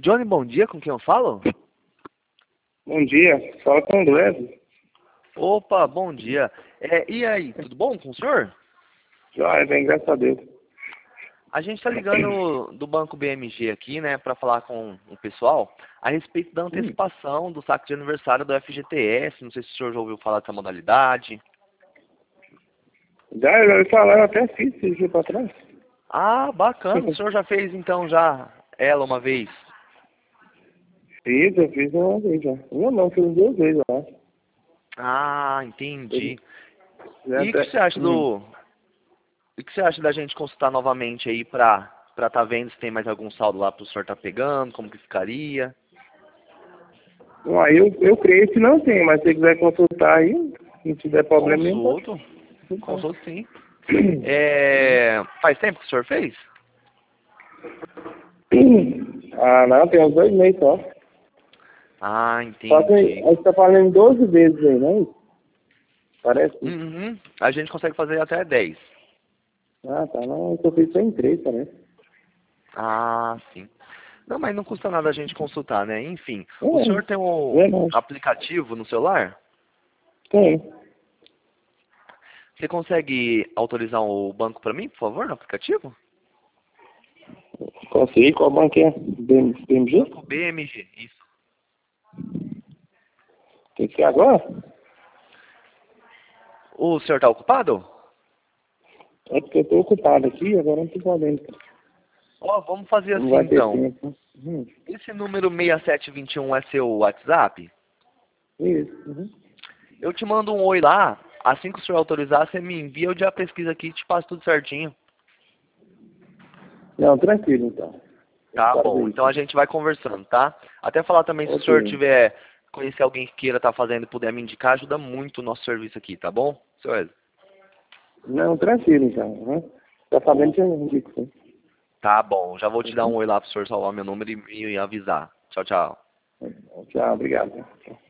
Johnny, bom dia, com quem eu falo? Bom dia, fala com o Gleb. Opa, bom dia. E aí, tudo bom com o senhor? Já, bem, graças a Deus. A gente está ligando do Banco BMG aqui, né, para falar com o pessoal a respeito da antecipação do saque de aniversário do FGTS. Não sei se o senhor já ouviu falar dessa modalidade. Já falaram, até fiz esse dia pra trás. Ah, bacana. O senhor já fez, então, já ela uma vez? Eu fiz uma vez já. Uma não, fiz duas vezes, eu acho. Ah, entendi. Já E o que você acha o que você acha da gente consultar novamente aí para tá vendo se tem mais algum saldo lá para o senhor tá pegando, como que ficaria? Eu creio que não tem, mas se você quiser consultar aí, se não tiver problema nenhum, Consulto. pode. Consulto sim. Faz tempo que o senhor fez? Ah, não, tem uns 2 meses só. Ah, Só que a entendi. gente tá falando 12 vezes aí, não é isso? Parece? Uhum. A gente consegue fazer até 10. Ah, tá, não, eu fiz só em 3, parece. Ah, sim. Não, mas não custa nada a gente consultar, né? Enfim, o senhor tem É, um verdade. aplicativo no celular? Tem. Você consegue autorizar o banco para mim, por favor, no aplicativo? Consegui, qual banco é? BMG? Banco BMG, isso. Tem que ser agora? O senhor está ocupado? É porque eu tô ocupado aqui, agora não tô podendo. Ó, vamos fazer Não assim vai ter então. tempo. Esse número 6721 é seu WhatsApp? Isso. Uhum. Eu te mando um oi lá. Assim que o senhor autorizar, você me envia, eu já pesquiso aqui e te passo tudo certinho. Não, tranquilo então. Tá Fazer bom, isso. então a gente vai conversando, tá? Até falar também, se o senhor Ok. tiver, conhecer alguém que queira estar fazendo e puder me indicar, ajuda muito o nosso serviço aqui, tá bom? Seu Wesley? Não, tranquilo então. Uhum. Tá sabendo que eu indico, sim. Tá bom, já vou te dar um Uhum. oi lá pro senhor salvar meu número e avisar. Tchau, tchau. Tchau, obrigado. Tchau.